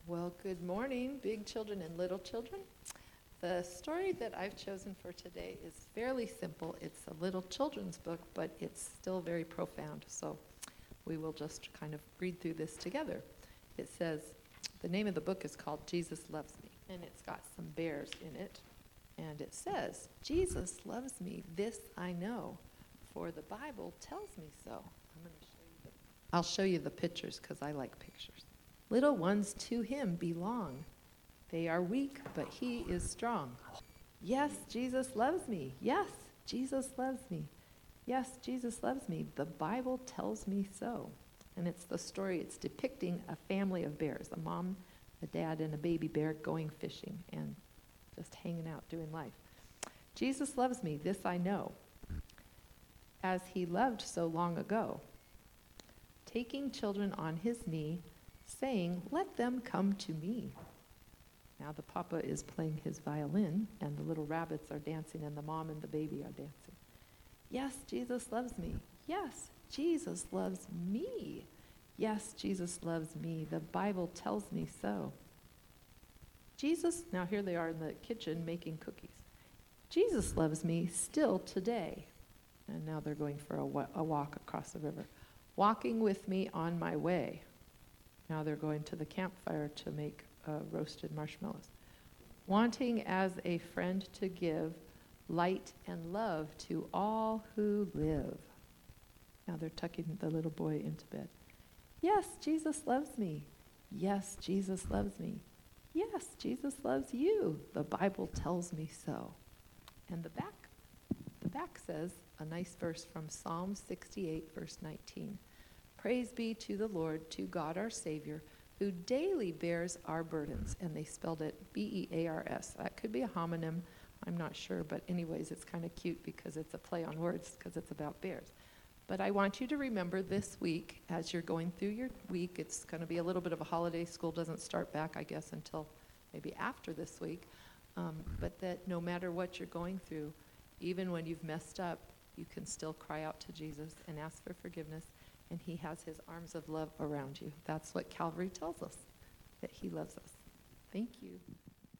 Well, good morning, big children and little children. The story that I've chosen for today is fairly simple. It's a little children's book, but it's still very profound. So we will just kind of read through this together. It says, the name of the book is called Jesus Loves Me, and it's got some bears in it. And it says, Jesus loves me, this I know, for the Bible tells me so. I'll show you the pictures because I like pictures. Little ones to him belong. They are weak, but he is strong. Yes, Jesus loves me. Yes, Jesus loves me. Yes, Jesus loves me. The Bible tells me so. And it's the story, it's depicting a family of bears, a mom, a dad, and a baby bear going fishing and just hanging out, doing life. Jesus loves me, this I know, as he loved so long ago, taking children on his knee, saying, let them come to me. Now the papa is playing his violin, and the little rabbits are dancing, and the mom and the baby are dancing. Yes, Jesus loves me. Yes, Jesus loves me. Yes, Jesus loves me. The Bible tells me so. Jesus, now here they are in the kitchen making cookies. Jesus loves me still today. And now they're going for a walk across the river. Walking with me on my way. Now they're going to the campfire to make roasted marshmallows. Wanting as a friend to give light and love to all who live. Now they're tucking the little boy into bed. Yes, Jesus loves me. Yes, Jesus loves me. Yes, Jesus loves you. The Bible tells me so. And the back says a nice verse from Psalm 68, verse 19. Praise be to the Lord, to God our Savior, who daily bears our burdens. And they spelled it B-E-A-R-S. That could be a homonym, I'm not sure, but anyways, it's kind of cute because it's a play on words because it's about bears. But I want you to remember this week, as you're going through your week, it's going to be a little bit of a holiday. School doesn't start back, I guess, until maybe after this week. But that no matter what you're going through, even when you've messed up, you can still cry out to Jesus and ask for forgiveness. And he has his arms of love around you. That's what Calvary tells us, that he loves us. Thank you.